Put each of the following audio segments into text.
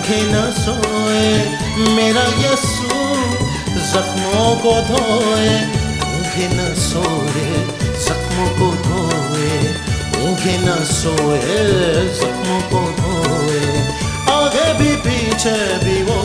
ऊँघे न सोए मेरा यीशु जख्मों को धोए। ऊँघे न सोए जख्मों को धोए, ऊँघे न सोए जख्मों को धोए, आगे भी पीछे भी वो।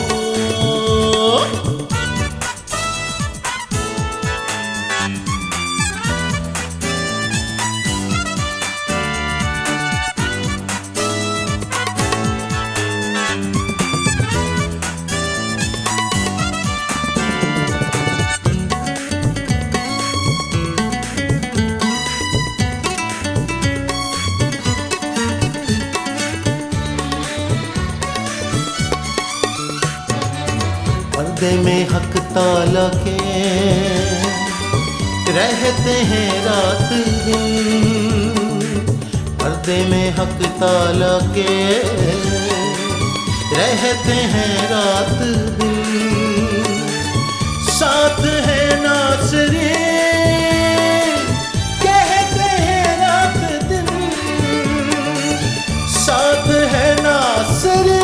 पर्दे में हक ताला के रहते हैं रात दिन, पर्दे में हक ताला के रहते हैं रात दिन। साथ है नासरी कहते हैं रात दिन, साथ है नासरी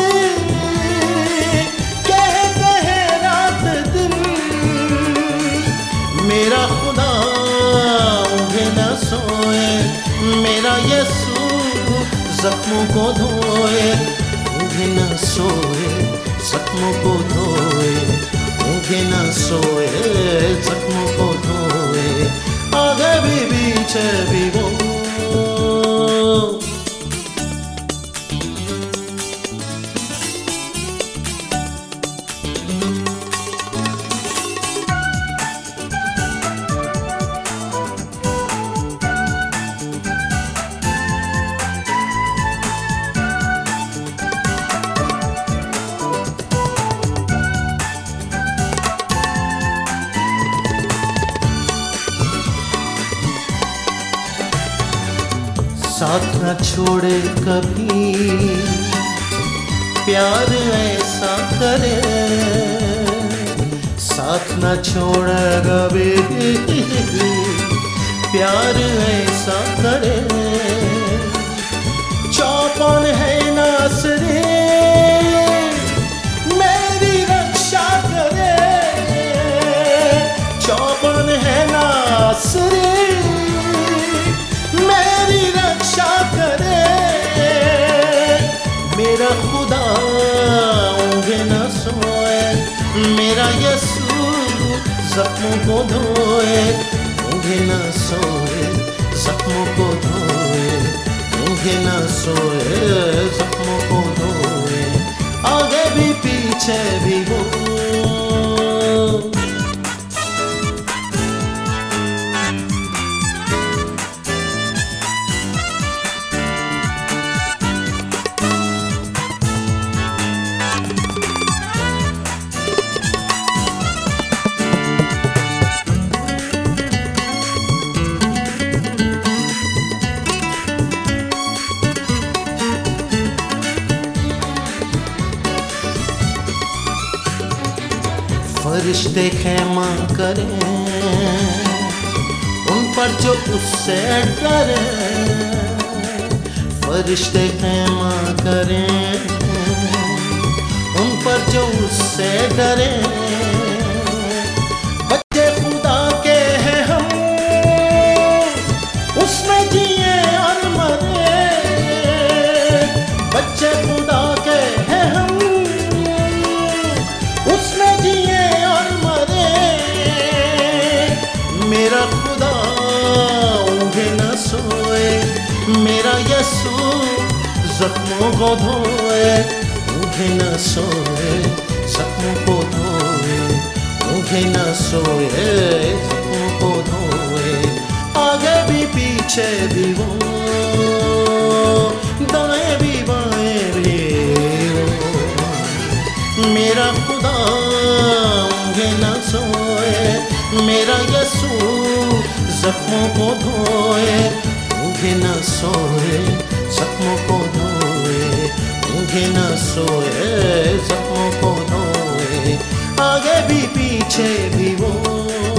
मेरा खुदा ऊँघे न सोए मेरा यीशु जख्मों को धोए। ऊँघे न सोए जख्मों को धोए, ऊँघे न सोए जख्मों को धोए, आगे भी पीछे भी वो। साथ न छोड़े कभी प्यार ऐसा करे, साथ न छोड़े कभी प्यार ऐसा करे। चौपन है नासरी मेरी रक्षा करे, चौपन है नासरी मेरी रक्षा करे। मेरा खुदा ऊँघे न सोए मेरा यीशु जख्मों को धोए। ऊँघे न सोए जख्मों को धोए, ऊँघे न सोए जख्मों को धोए, आगे भी पीछे भी वो। फरिश्ते खेमा करें उन पर जो उससे डरे, फरिश्ते खेमा करें उन पर जो उससे डरे। बच्चे खुदा के हैं हम उसमें जिए और मरे, बच्चे खुदा के हैं हम उसमें जिए और मरे। मेरा खुदा ऊँघे न सोए मेरा यीशु जख्मों को धोए। ऊँघे न सोए जख्मों को धोए, ऊँघे न सोए जख्मों को धोए, आगे भी पीछे भी वो, दाएं भी बाएं भी वो। मेरा खुदा ऊँघे न सोए मेरा यीशु जख्मों को धोए। ऊँघे न सोए जख्मों को धोए, ऊँघे न सोए जख्मों को धोए, आगे भी पीछे भी वो।